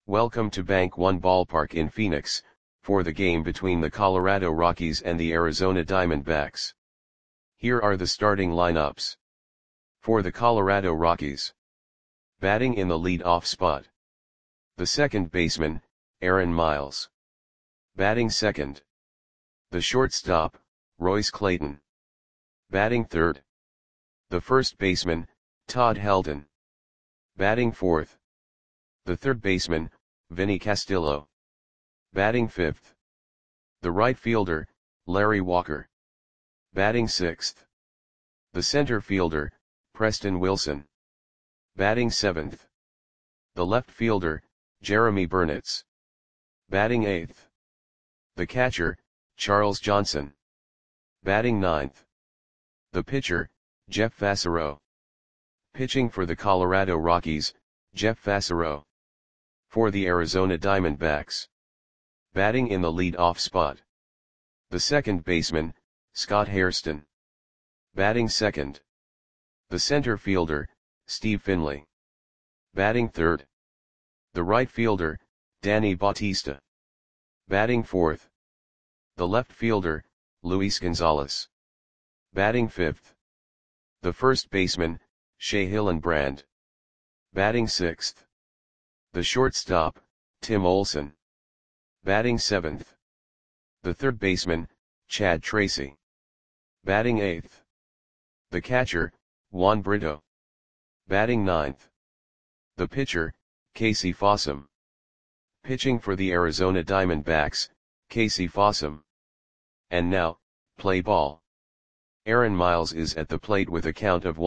Welcome to Bank One Ballpark in Phoenix, for the game between the Colorado Rockies and the Arizona Diamondbacks. Here are the starting lineups. For the Colorado Rockies. Batting in the lead-off spot. The second baseman, Aaron Miles. Batting second. The shortstop, Royce Clayton. Batting third. The first baseman, Todd Helton. Batting fourth. The third baseman, Vinny Castillo. Batting fifth. The right fielder, Larry Walker. Batting sixth. The center fielder, Preston Wilson. Batting seventh. The left fielder, Jeremy Burnitz. Batting eighth. The catcher, Charles Johnson. Batting ninth. The pitcher, Jeff Fassero. Pitching for the Colorado Rockies, Jeff Fassero. For the Arizona Diamondbacks. Batting in the lead-off spot. The second baseman, Scott Hairston. Batting second. The center fielder, Steve Finley. Batting third. The right fielder, Danny Bautista. Batting fourth. The left fielder, Luis Gonzalez. Batting fifth. The first baseman, Shea Hillenbrand. Batting sixth. The shortstop, Tim Olson. Batting seventh. The third baseman, Chad Tracy. Batting eighth. The catcher, Juan Brito. Batting ninth. The pitcher, Casey Fossum. Pitching for the Arizona Diamondbacks, Casey Fossum. And now, play ball. Aaron Miles is at the plate with a count of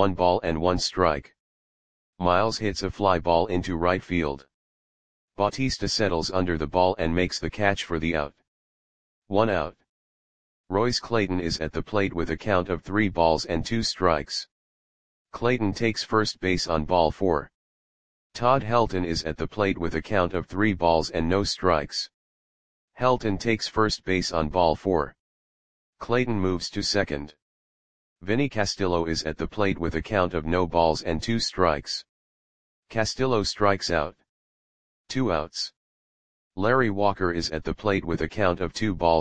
1-1 Miles hits a fly ball into right field. Bautista settles under the ball and makes the catch for the out. 1 out. Royce Clayton is at the plate with a count of 3-2. Clayton takes first base on ball 4. Todd Helton is at the plate with a count of 3-0. Helton takes first base on ball 4. Clayton moves to second. Vinny Castillo is at the plate with a count of 0-2. Castillo strikes out. 2 outs. Larry Walker is at the plate with a count of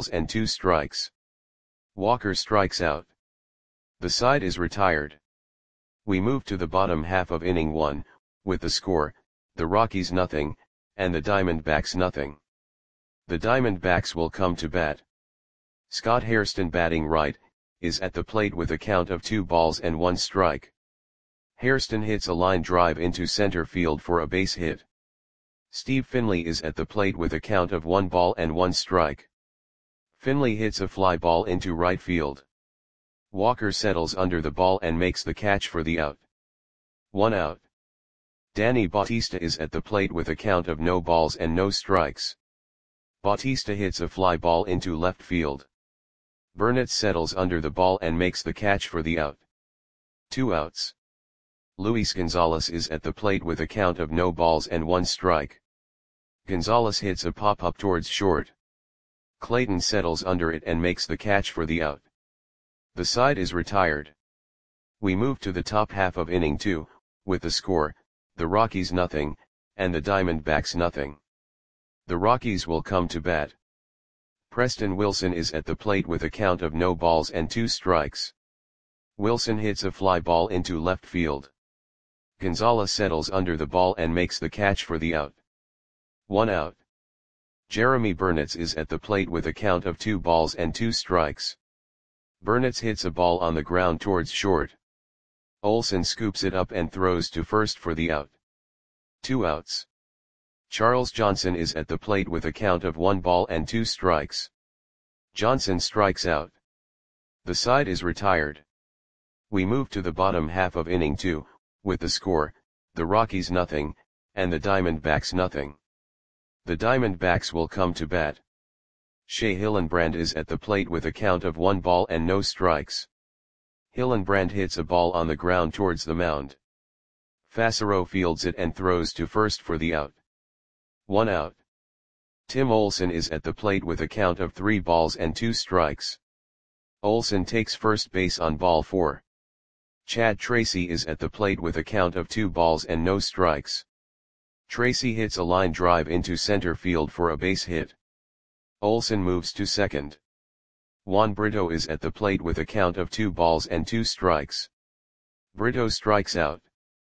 2-2. Walker strikes out. The side is retired. We move to the bottom half of inning 1, with the score, the Rockies 0, and the Diamondbacks 0. The Diamondbacks will come to bat. Scott Hairston, batting right, is at the plate with a count of 2-1. Hairston hits a line drive into center field for a base hit. Steve Finley is at the plate with a count of 1-1. Finley hits a fly ball into right field. Walker settles under the ball and makes the catch for the out. 1 out. Danny Bautista is at the plate with a count of 0-0. Bautista hits a fly ball into left field. Burnitz settles under the ball and makes the catch for the out. 2 outs. Luis Gonzalez is at the plate with a count of 0-1. Gonzalez hits a pop-up towards short. Clayton settles under it and makes the catch for the out. The side is retired. We move to the top half of inning 2, with the score, the Rockies 0, and the Diamondbacks 0. The Rockies will come to bat. Preston Wilson is at the plate with a count of 0-2. Wilson hits a fly ball into left field. Gonzalez settles under the ball and makes the catch for the out. 1 out. Jeremy Burnitz is at the plate with a count of 2-2. Burnitz hits a ball on the ground towards short. Olson scoops it up and throws to first for the out. 2 outs. Charles Johnson is at the plate with a count of 1-2. Johnson strikes out. The side is retired. We move to the bottom half of inning 2, with the score, the Rockies 0, and the Diamondbacks 0. The Diamondbacks will come to bat. Shea Hillenbrand is at the plate with a count of 1-0. Hillenbrand hits a ball on the ground towards the mound. Fassero fields it and throws to first for the out. 1 out. Tim Olson is at the plate with a count of 3-2. Olson takes first base on ball 4. Chad Tracy is at the plate with a count of 2-0. Tracy hits a line drive into center field for a base hit. Olson moves to second. Juan Brito is at the plate with a count of 2 balls and 2 strikes. Brito strikes out.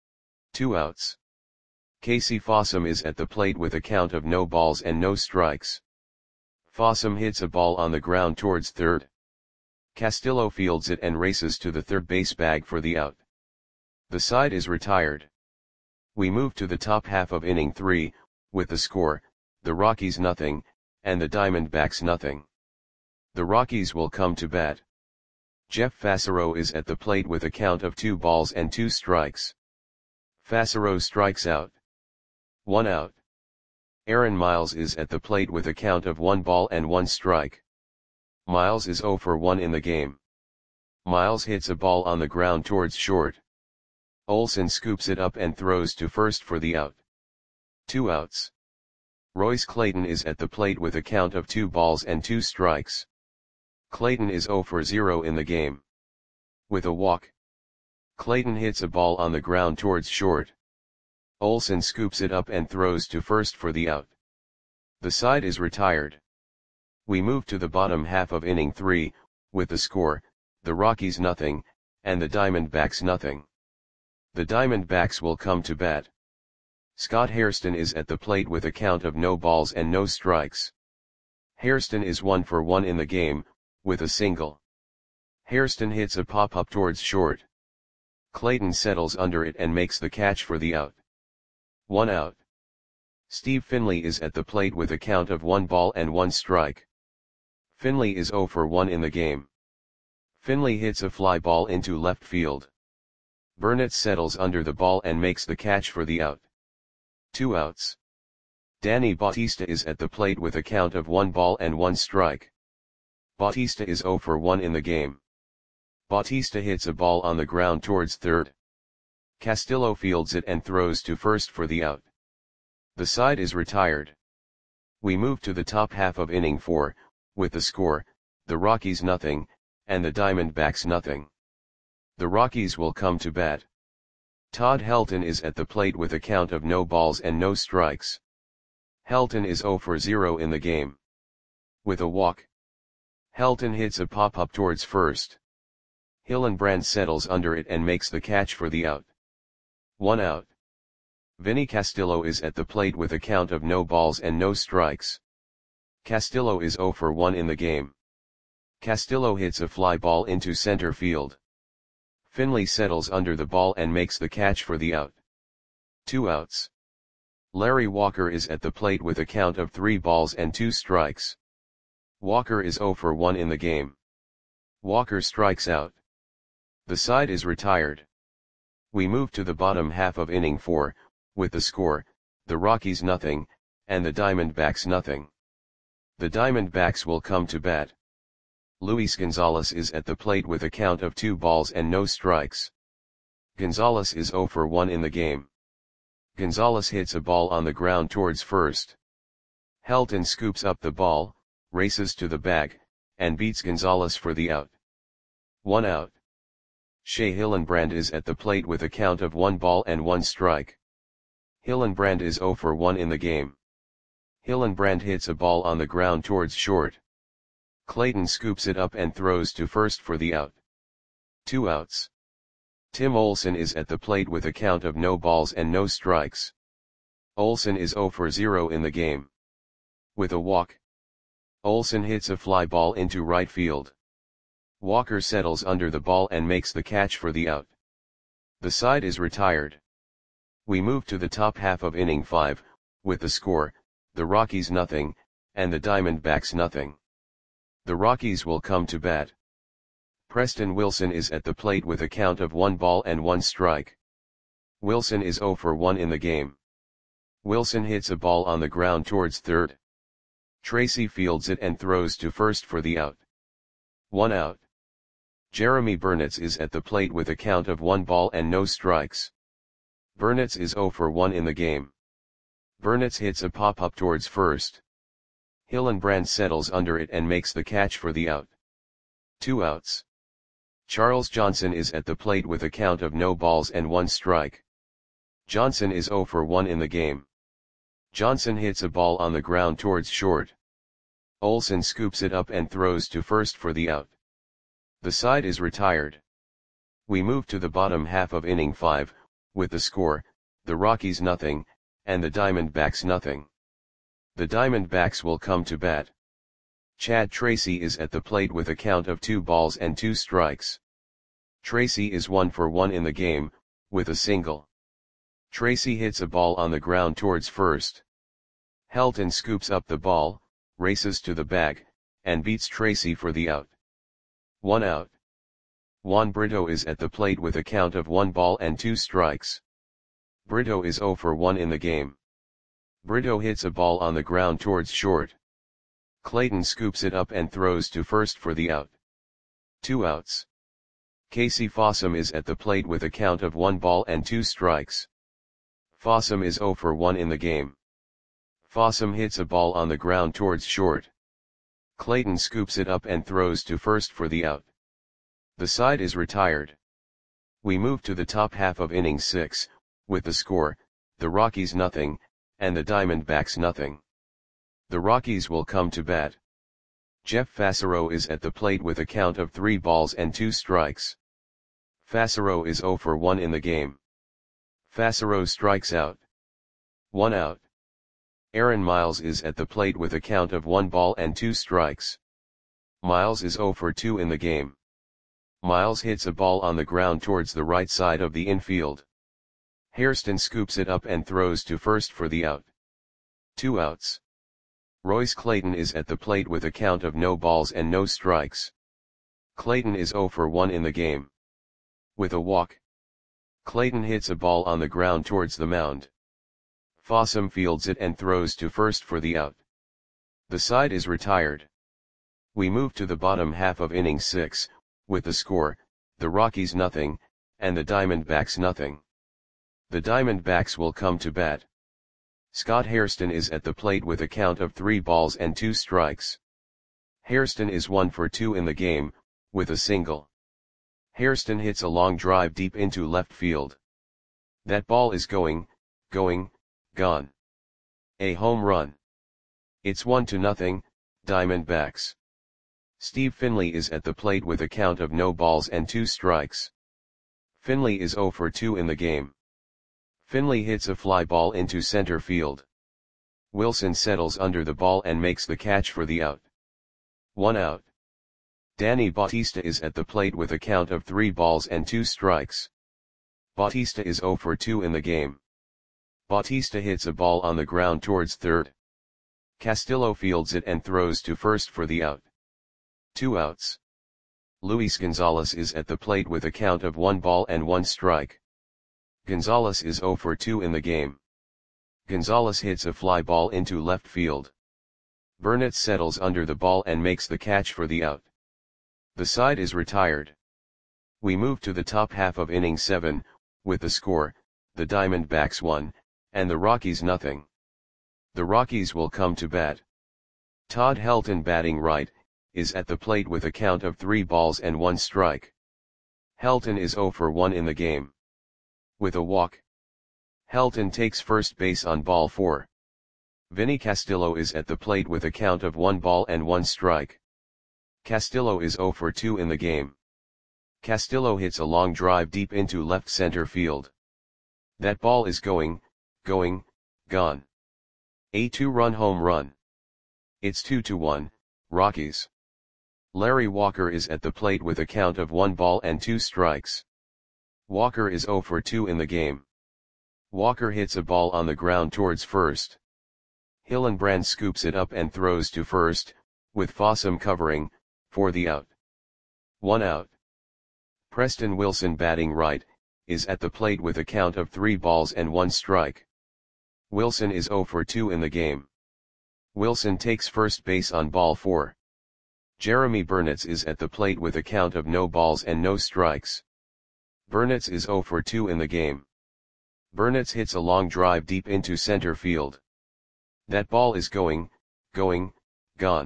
2 outs. Casey Fossum is at the plate with a count of no balls and no strikes. Fossum hits a ball on the ground towards third. Castillo fields it and races to the third base bag for the out. The side is retired. We move to the top half of inning 3, with the score, the Rockies nothing, and the Diamondbacks nothing. The Rockies will come to bat. Jeff Fassero is at the plate with a count of 2 balls and 2 strikes. Fassero strikes out. 1 out. Aaron Miles is at the plate with a count of 1 ball and 1 strike. Miles is 0 for 1 in the game. Miles hits a ball on the ground towards short. Olson scoops it up and throws to first for the out. 2 outs. Royce Clayton is at the plate with a count of 2 balls and 2 strikes. Clayton is 0 for 0 in the game. With a walk. Clayton hits a ball on the ground towards short. Olson scoops it up and throws to first for the out. The side is retired. We move to the bottom half of inning 3, with the score, the Rockies nothing, and the Diamondbacks nothing. The Diamondbacks will come to bat. Scott Hairston is at the plate with a count of no balls and no strikes. Hairston is 1 for 1 in the game, with a single. Hairston hits a pop-up towards short. Clayton settles under it and makes the catch for the out. 1 out. Steve Finley is at the plate with a count of 1 ball and 1 strike. Finley is 0 for 1 in the game. Finley hits a fly ball into left field. Burnett settles under the ball and makes the catch for the out. 2 outs. Danny Bautista is at the plate with a count of 1 ball and 1 strike. Bautista is 0 for 1 in the game. Bautista hits a ball on the ground towards third. Castillo fields it and throws to first for the out. The side is retired. We move to the top half of inning 4, with the score, the Rockies nothing, and the Diamondbacks nothing. The Rockies will come to bat. Todd Helton is at the plate with a count of no balls and no strikes. Helton is 0 for 0 in the game. With a walk. Helton hits a pop-up towards first. Hillenbrand settles under it and makes the catch for the out. 1 out. Vinny Castillo is at the plate with a count of no balls and no strikes. Castillo is 0 for 1 in the game. Castillo hits a fly ball into center field. Finley settles under the ball and makes the catch for the out. 2 outs. Larry Walker is at the plate with a count of 3 balls and 2 strikes. Walker is 0 for 1 in the game. Walker strikes out. The side is retired. We move to the bottom half of inning 4, with the score, the Rockies nothing, and the Diamondbacks nothing. The Diamondbacks will come to bat. Luis Gonzalez is at the plate with a count of 2 balls and no strikes. Gonzalez is 0 for 1 in the game. Gonzalez hits a ball on the ground towards first. Helton scoops up the ball, races to the bag, and beats Gonzalez for the out. 1 out. Shea Hillenbrand is at the plate with a count of 1 ball and 1 strike. Hillenbrand is 0 for 1 in the game. Hillenbrand hits a ball on the ground towards short. Clayton scoops it up and throws to first for the out. 2 outs. Tim Olson is at the plate with a count of no balls and no strikes. Olson is 0 for 0 in the game. With a walk. Olson hits a fly ball into right field. Walker settles under the ball and makes the catch for the out. The side is retired. We move to the top half of inning 5, with the score, the Rockies nothing, and the Diamondbacks nothing. The Rockies will come to bat. Preston Wilson is at the plate with a count of 1 ball and 1 strike. Wilson is 0 for 1 in the game. Wilson hits a ball on the ground towards third. Tracy fields it and throws to first for the out. 1 out. Jeremy Burnett is at the plate with a count of 1 ball and no strikes. Burnett is 0 for 1 in the game. Burnett hits a pop-up towards first. Hillenbrand settles under it and makes the catch for the out. 2 outs. Charles Johnson is at the plate with a count of no balls and 1 strike. Johnson is 0 for 1 in the game. Johnson hits a ball on the ground towards short. Olsen scoops it up and throws to first for the out. The side is retired. We move to the bottom half of inning 5, with the score, the Rockies nothing, and the Diamondbacks nothing. The Diamondbacks will come to bat. Chad Tracy is at the plate with a count of 2 balls and 2 strikes. Tracy is 1 for 1 in the game, with a single. Tracy hits a ball on the ground towards first. Helton scoops up the ball, races to the bag, and beats Tracy for the out. 1 out. Juan Brito is at the plate with a count of 1 ball and 2 strikes. Brito is 0 for 1 in the game. Brito hits a ball on the ground towards short. Clayton scoops it up and throws to first for the out. 2 outs. Casey Fossum is at the plate with a count of 1 ball and 2 strikes. Fossum is 0 for 1 in the game. Fossum hits a ball on the ground towards short. Clayton scoops it up and throws to first for the out. The side is retired. We move to the top half of inning 6, with the score, the Rockies nothing, and the Diamondbacks nothing. The Rockies will come to bat. Jeff Fassero is at the plate with a count of 3 balls and 2 strikes. Fassero is 0 for 1 in the game. Fassero strikes out. 1 out. Aaron Miles is at the plate with a count of 1 ball and 2 strikes. Miles is 0 for 2 in the game. Miles hits a ball on the ground towards the right side of the infield. Hairston scoops it up and throws to first for the out. 2 outs. Royce Clayton is at the plate with a count of no balls and no strikes. Clayton is 0 for 1 in the game. With a walk. Clayton hits a ball on the ground towards the mound. Fossum fields it and throws to first for the out. The side is retired. We move to the bottom half of inning 6, with the score, the Rockies nothing, and the Diamondbacks nothing. The Diamondbacks will come to bat. Scott Hairston is at the plate with a count of 3 balls and 2 strikes. Hairston is 1 for 2 in the game, with a single. Hairston hits a long drive deep into left field. That ball is going, gone. A home run. It's 1-0, Diamondbacks. Steve Finley is at the plate with a count of no balls and 2 strikes. Finley is 0 for 2 in the game. Finley hits a fly ball into center field. Wilson settles under the ball and makes the catch for the out. 1 out. Danny Bautista is at the plate with a count of 3 balls and 2 strikes. Bautista is 0 for 2 in the game. Bautista hits a ball on the ground towards third. Castillo fields it and throws to first for the out. 2 outs. Luis Gonzalez is at the plate with a count of 1 ball and 1 strike. Gonzalez is 0 for 2 in the game. Gonzalez hits a fly ball into left field. Burnett settles under the ball and makes the catch for the out. The side is retired. We move to the top half of inning 7, with the score, the Diamondbacks 1, and the Rockies nothing. The Rockies will come to bat. Todd Helton, batting right, is at the plate with a count of 3 balls and 1 strike. Helton is 0 for 1 in the game. With a walk. Helton takes first base on ball 4. Vinny Castillo is at the plate with a count of 1 ball and 1 strike. Castillo is 0 for 2 in the game. Castillo hits a long drive deep into left center field. That ball is going, gone. A 2-run home run. It's 2-1, Rockies. Larry Walker is at the plate with a count of 1 ball and 2 strikes. Walker is 0 for 2 in the game. Walker hits a ball on the ground towards first. Hillenbrand scoops it up and throws to first, with Fossum covering, for the out. 1 out. Preston Wilson, batting right, is at the plate with a count of 3 balls and 1 strike. Wilson is 0 for 2 in the game. Wilson takes first base on ball 4. Jeremy Burnett is at the plate with a count of no balls and no strikes. Burnett is 0 for 2 in the game. Burnett hits a long drive deep into center field. That ball is going, gone.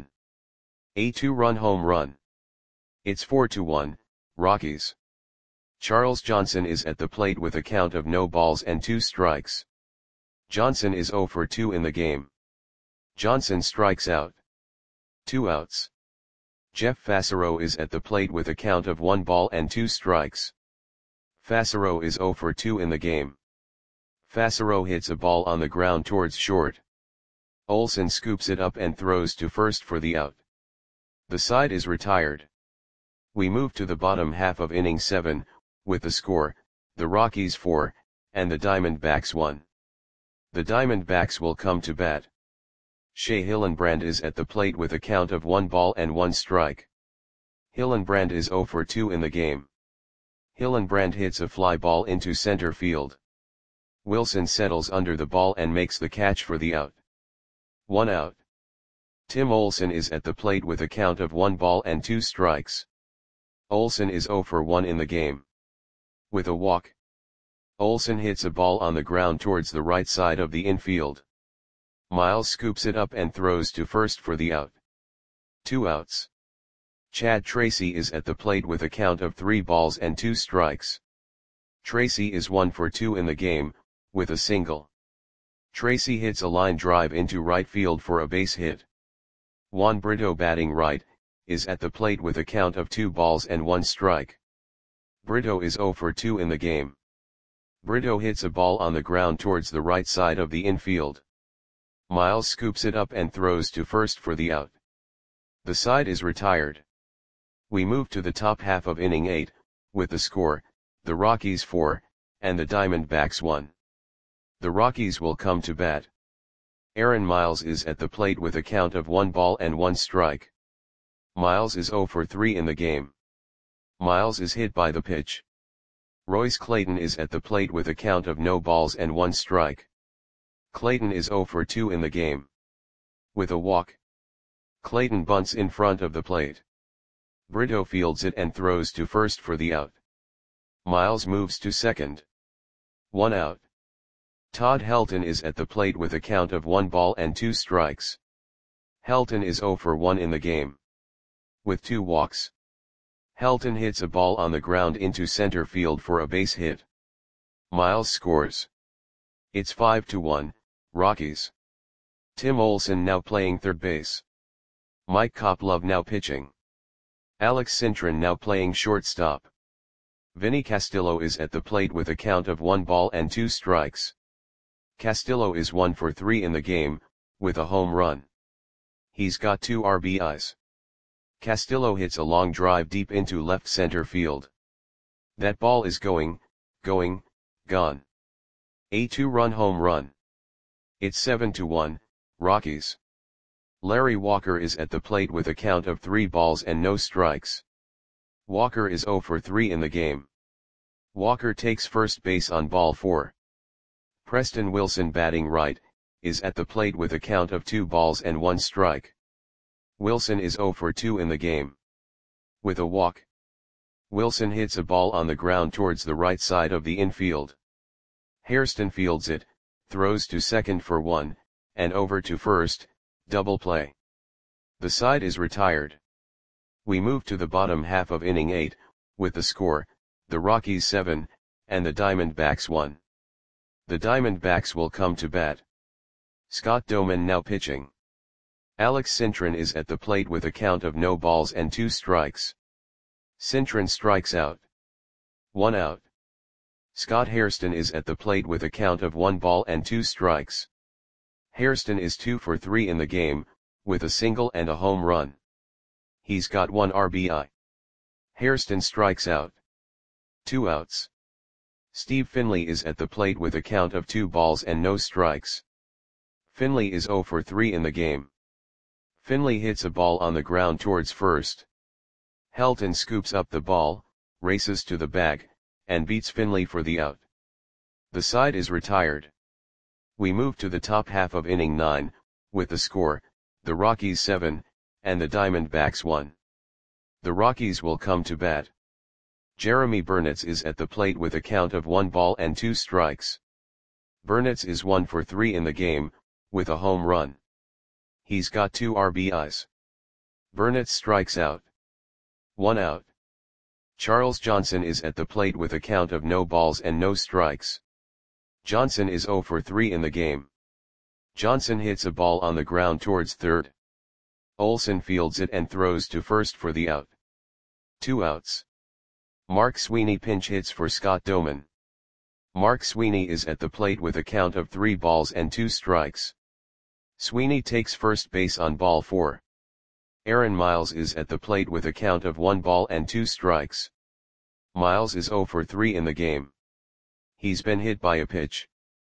A 2-run home run. It's 4-1, Rockies. Charles Johnson is at the plate with a count of no balls and 2 strikes. Johnson is 0 for 2 in the game. Johnson strikes out. 2 outs. Jeff Fassero is at the plate with a count of 1 ball and 2 strikes. Fassero is 0 for 2 in the game. Fassero hits a ball on the ground towards short. Olson scoops it up and throws to first for the out. The side is retired. We move to the bottom half of inning 7, with the score, the Rockies 4, and the Diamondbacks 1. The Diamondbacks will come to bat. Shea Hillenbrand is at the plate with a count of 1 ball and 1 strike. Hillenbrand is 0 for 2 in the game. Hillenbrand hits a fly ball into center field. Wilson settles under the ball and makes the catch for the out. 1 out. Tim Olson is at the plate with a count of 1 ball and 2 strikes. Olson is 0 for 1 in the game. With a walk, Olson hits a ball on the ground towards the right side of the infield. Miles scoops it up and throws to first for the out. 2 outs. Chad Tracy is at the plate with a count of 3 balls and 2 strikes. Tracy is 1 for 2 in the game, with a single. Tracy hits a line drive into right field for a base hit. Juan Brito, batting right, is at the plate with a count of 2 balls and 1 strike. Brito is 0 for 2 in the game. Brito hits a ball on the ground towards the right side of the infield. Miles scoops it up and throws to first for the out. The side is retired. We move to the top half of inning 8, with the score, the Rockies 4, and the Diamondbacks 1. The Rockies will come to bat. Aaron Miles is at the plate with a count of 1 ball and 1 strike. Miles is 0 for 3 in the game. Miles is hit by the pitch. Royce Clayton is at the plate with a count of no balls and 1 strike. Clayton is 0 for 2 in the game. With a walk, Clayton bunts in front of the plate. Brito fields it and throws to first for the out. Miles moves to second. 1 out. Todd Helton is at the plate with a count of 1 ball and 2 strikes. Helton is 0 for 1 in the game. With 2 walks, Helton hits a ball on the ground into center field for a base hit. Miles scores. It's 5-1, Rockies. Tim Olson now playing third base. Mike Koplov now pitching. Alex Cintron now playing shortstop. Vinny Castillo is at the plate with a count of 1 ball and 2 strikes. Castillo is 1 for 3 in the game, with a home run. He's got 2 RBIs. Castillo hits a long drive deep into left center field. That ball is gone. A 2-run home run. It's 7-1, Rockies. Larry Walker is at the plate with a count of 3 balls and no strikes. Walker is 0 for 3 in the game. Walker takes first base on ball 4. Preston Wilson, batting right, is at the plate with a count of 2 balls and 1 strike. Wilson is 0 for 2 in the game. With a walk, Wilson hits a ball on the ground towards the right side of the infield. Hairston fields it, throws to second for 1, and over to first, double play. The side is retired. We move to the bottom half of inning 8, with the score, the Rockies 7, and the Diamondbacks 1. The Diamondbacks will come to bat. Scott Doman now pitching. Alex Cintron is at the plate with a count of no balls and 2 strikes. Cintron strikes out. 1 out. Scott Hairston is at the plate with a count of 1 ball and 2 strikes. Hairston is 2 for 3 in the game, with a single and a home run. He's got 1 RBI. Hairston strikes out. 2 outs. Steve Finley is at the plate with a count of 2 balls and no strikes. Finley is 0 for 3 in the game. Finley hits a ball on the ground towards first. Helton scoops up the ball, races to the bag, and beats Finley for the out. The side is retired. We move to the top half of inning 9, with the score, the Rockies 7, and the Diamondbacks 1. The Rockies will come to bat. Jeremy Burnitz is at the plate with a count of 1 ball and 2 strikes. Burnitz is 1 for 3 in the game, with a home run. He's got 2 RBIs. Burnitz strikes out. 1 out. Charles Johnson is at the plate with a count of no balls and no strikes. Johnson is 0 for 3 in the game. Johnson hits a ball on the ground towards third. Olsen fields it and throws to first for the out. 2 outs. Mark Sweeney pinch hits for Scott Doman. Mark Sweeney is at the plate with a count of 3 balls and 2 strikes. Sweeney takes first base on ball 4. Aaron Miles is at the plate with a count of 1 ball and 2 strikes. Miles is 0 for 3 in the game. He's been hit by a pitch.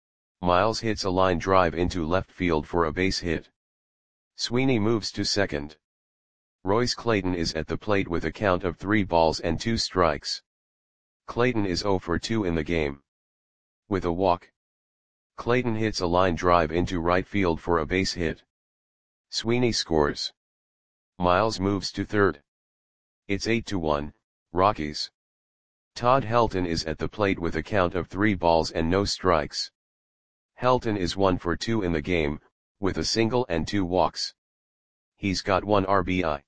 Miles hits a line drive into left field for a base hit. Sweeney moves to second. Royce Clayton is at the plate with a count of 3 balls and 2 strikes. Clayton is 0 for 2 in the game. With a walk, Clayton hits a line drive into right field for a base hit. Sweeney scores. Miles moves to third. It's 8-1, Rockies. Todd Helton is at the plate with a count of 3 balls and no strikes. Helton is 1 for 2 in the game, with a single and 2 walks. He's got 1 RBI.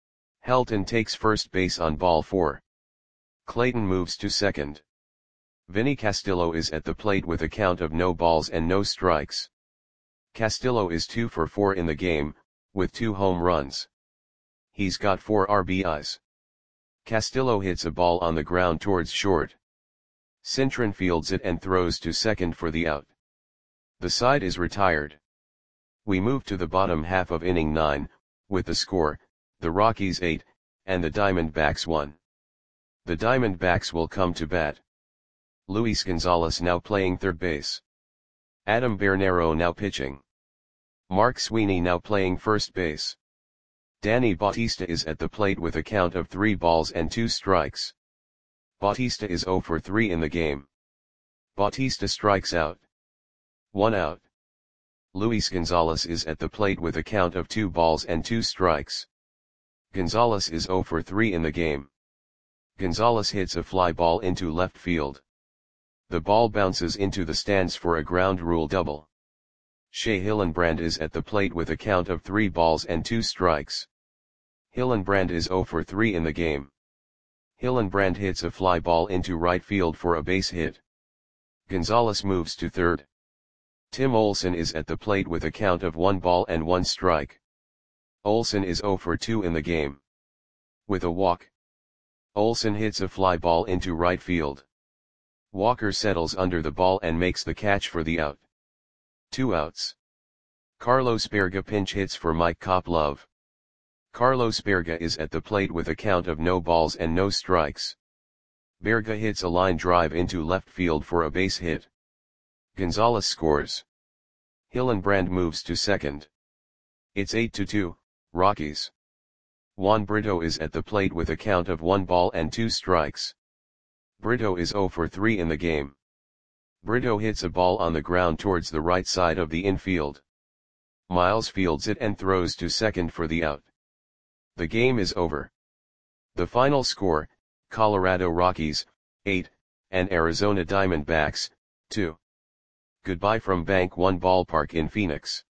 Helton takes first base on ball 4. Clayton moves to second. Vinny Castillo is at the plate with a count of no balls and no strikes. Castillo is 2 for 4 in the game, with 2 home runs. He's got 4 RBIs. Castillo hits a ball on the ground towards short. Cintron fields it and throws to second for the out. The side is retired. We move to the bottom half of inning 9, with the score, the Rockies 8, and the Diamondbacks 1. The Diamondbacks will come to bat. Luis Gonzalez now playing third base. Adam Bernero now pitching. Mark Sweeney now playing first base. Danny Bautista is at the plate with a count of 3 balls and 2 strikes. Bautista is 0 for 3 in the game. Bautista strikes out. 1 out. Luis Gonzalez is at the plate with a count of 2 balls and 2 strikes. Gonzalez is 0 for 3 in the game. Gonzalez hits a fly ball into left field. The ball bounces into the stands for a ground rule double. Shea Hillenbrand is at the plate with a count of 3 balls and 2 strikes. Hillenbrand is 0 for 3 in the game. Hillenbrand hits a fly ball into right field for a base hit. Gonzalez moves to third. Tim Olson is at the plate with a count of 1 ball and 1 strike. Olson is 0 for 2 in the game. With a walk, Olson hits a fly ball into right field. Walker settles under the ball and makes the catch for the out. 2 outs. Carlos Berga pinch hits for Mike Koplov. Carlos Berga is at the plate with a count of no balls and no strikes. Berga hits a line drive into left field for a base hit. Gonzalez scores. Hillenbrand moves to second. It's 8-2, Rockies. Juan Brito is at the plate with a count of 1 ball and 2 strikes. Brito is 0 for 3 in the game. Brito hits a ball on the ground towards the right side of the infield. Miles fields it and throws to second for the out. The game is over. The final score, Colorado Rockies, 8, and Arizona Diamondbacks, 2. Goodbye from Bank One Ballpark in Phoenix.